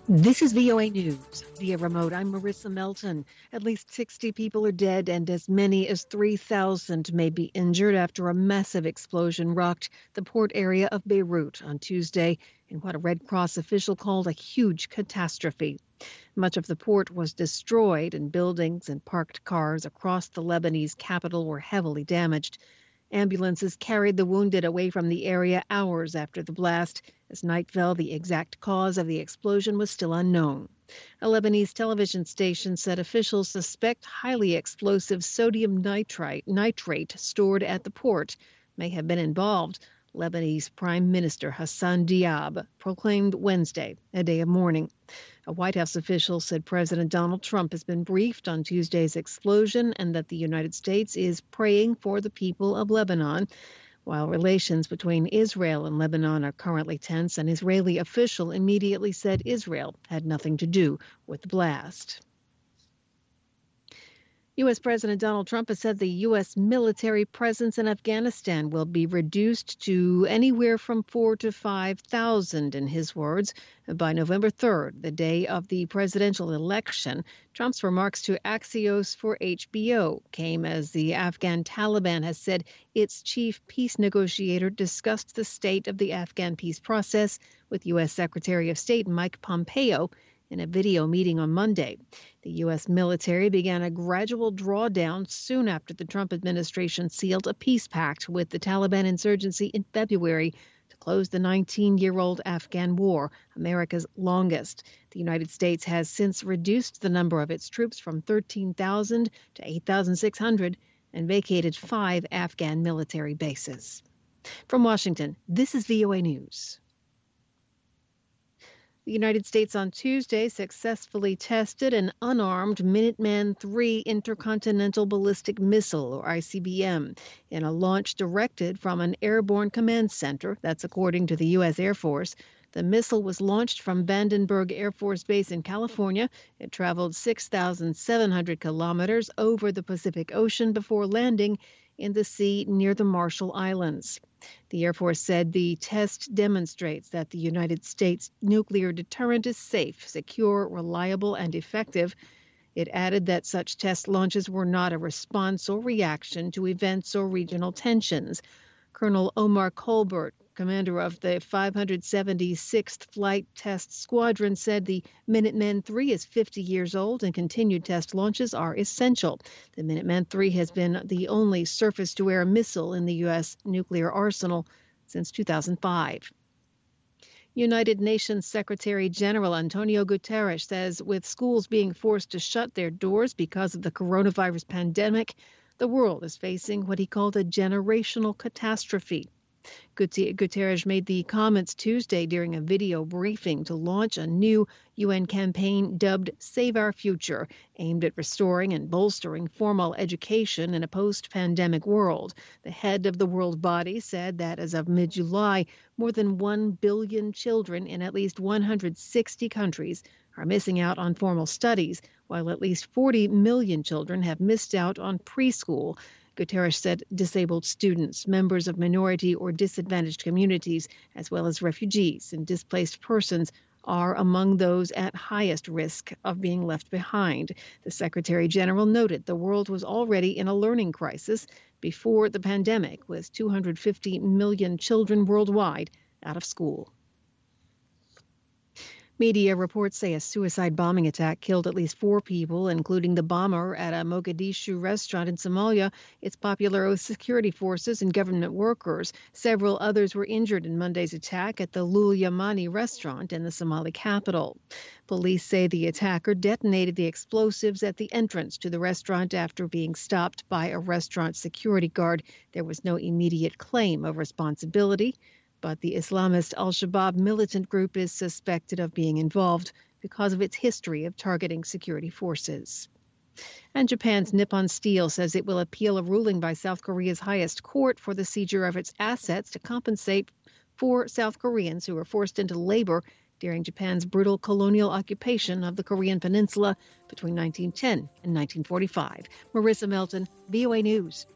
This is VOA News. Via remote, I'm Marissa Melton. At least 60 people are dead and as many as 3,000 may be injured after a massive explosion rocked the port area of Beirut on Tuesday in what a Red Cross official called a huge catastrophe. Much of the port was destroyed and buildings and parked cars across the Lebanese capital were heavily damaged. Ambulances carried the wounded away from the area hours after the blast. As night fell, the exact cause of the explosion was still unknown. A Lebanese television station said officials suspect highly explosive sodium nitrate stored at the port may have been involved. Lebanese Prime Minister Hassan Diab proclaimed Wednesday a day of mourning. A White House official said President Donald Trump has been briefed on Tuesday's explosion and that the United States is praying for the people of Lebanon. While relations between Israel and Lebanon are currently tense, an Israeli official immediately said Israel had nothing to do with the blast. U.S. President Donald Trump has said the U.S. military presence in Afghanistan will be reduced to anywhere from 4,000 to 5,000, in his words, by November 3rd, the day of the presidential election. Trump's remarks to Axios for HBO came as the Afghan Taliban has said its chief peace negotiator discussed the state of the Afghan peace process with U.S. Secretary of State Mike Pompeo in a video meeting on Monday. The U.S. military began a gradual drawdown soon after the Trump administration sealed a peace pact with the Taliban insurgency in February to close the 19-year-old Afghan war, America's longest. The United States has since reduced the number of its troops from 13,000 to 8,600 and vacated 5 Afghan military bases. From Washington, this is VOA News. The United States on Tuesday successfully tested an unarmed Minuteman III intercontinental ballistic missile, or ICBM, in a launch directed from an airborne command center. That's according to the U.S. Air Force. The missile was launched from Vandenberg Air Force Base in California. It traveled 6,700 kilometers over the Pacific Ocean before landing in the sea near the Marshall Islands. The Air Force said the test demonstrates that the United States nuclear deterrent is safe, secure, reliable, and effective. It added that such test launches were not a response or reaction to events or regional tensions. Colonel Omar Colbert, commander of the 576th Flight Test Squadron, said the Minuteman III is 50 years old and continued test launches are essential. The Minuteman III has been the only surface-to-air missile in the U.S. nuclear arsenal since 2005. United Nations Secretary General Antonio Guterres says with schools being forced to shut their doors because of the coronavirus pandemic, the world is facing what he called a generational catastrophe. Guterres made the comments Tuesday during a video briefing to launch a new UN campaign dubbed Save Our Future, aimed at restoring and bolstering formal education in a post-pandemic world. The head of the world body said that as of mid-July, more than 1 billion children in at least 160 countries are missing out on formal studies, while at least 40 million children have missed out on preschool. Guterres said disabled students, members of minority or disadvantaged communities, as well as refugees and displaced persons are among those at highest risk of being left behind. The Secretary General noted the world was already in a learning crisis before the pandemic, with 250 million children worldwide out of school. Media reports say a suicide bombing attack killed at least 4 people, including the bomber at a Mogadishu restaurant in Somalia. Its popular security forces and government workers. Several others were injured in Monday's attack at the Lul Yamani restaurant in the Somali capital. Police say the attacker detonated the explosives at the entrance to the restaurant after being stopped by a restaurant security guard. There was no immediate claim of responsibility, but the Islamist al-Shabaab militant group is suspected of being involved because of its history of targeting security forces. And Japan's Nippon Steel says it will appeal a ruling by South Korea's highest court for the seizure of its assets to compensate for South Koreans who were forced into labor during Japan's brutal colonial occupation of the Korean Peninsula between 1910 and 1945. Marissa Melton, VOA News.